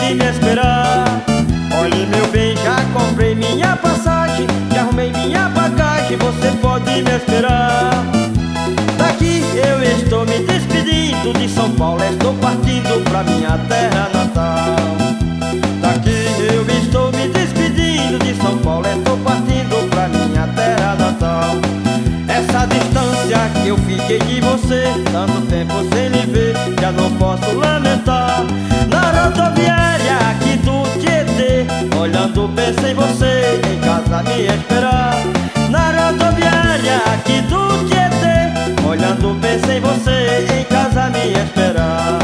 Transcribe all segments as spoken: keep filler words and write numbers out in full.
pode me esperar. Olhe meu bem, já comprei minha passagem, já arrumei minha bagagem, você pode me esperar. Daqui eu estou me despedindo de São Paulo, estou partindo pra minha terra natal. Daqui eu estou me despedindo de São Paulo, estou partindo pra minha terra natal. Essa distância que eu fiquei de você, tanto tempo sem lhe ver, já não posso lamentar. Na rodoviária aqui do Tietê, olhando penso em você, em casa me esperar. Na rodoviária aqui do Tietê, olhando penso em você, em casa me esperar.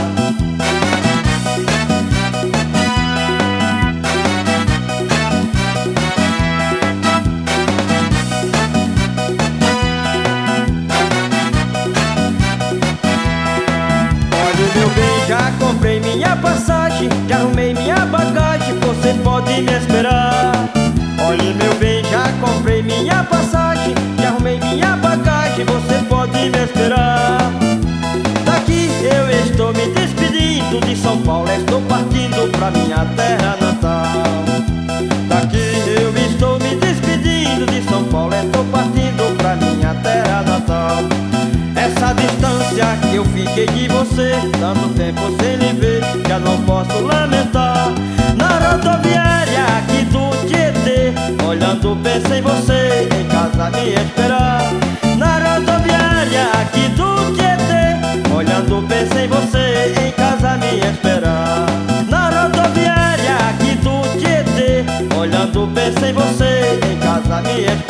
Meu bem, já comprei minha passagem, já arrumei minha bagagem, você pode me esperar. Olhe meu bem, já comprei minha passagem, já arrumei minha bagagem, você pode me esperar. Daqui eu estou me despedindo de São Paulo, estou partindo pra minha terra natal. Daqui eu estou me despedindo de São Paulo, estou partindo pra minha terra natal. Essa distância que eu fiquei de você, tanto tempo sem lhe ver, já não posso lamentar. Na rodoviária aqui do Tietê, olhando penso em você, em casa me esperar. Na rodoviária aqui do Tietê, olhando penso em você, em casa me esperar. Na rodoviária aqui do Tietê, olhando penso em você, em casa me esperar.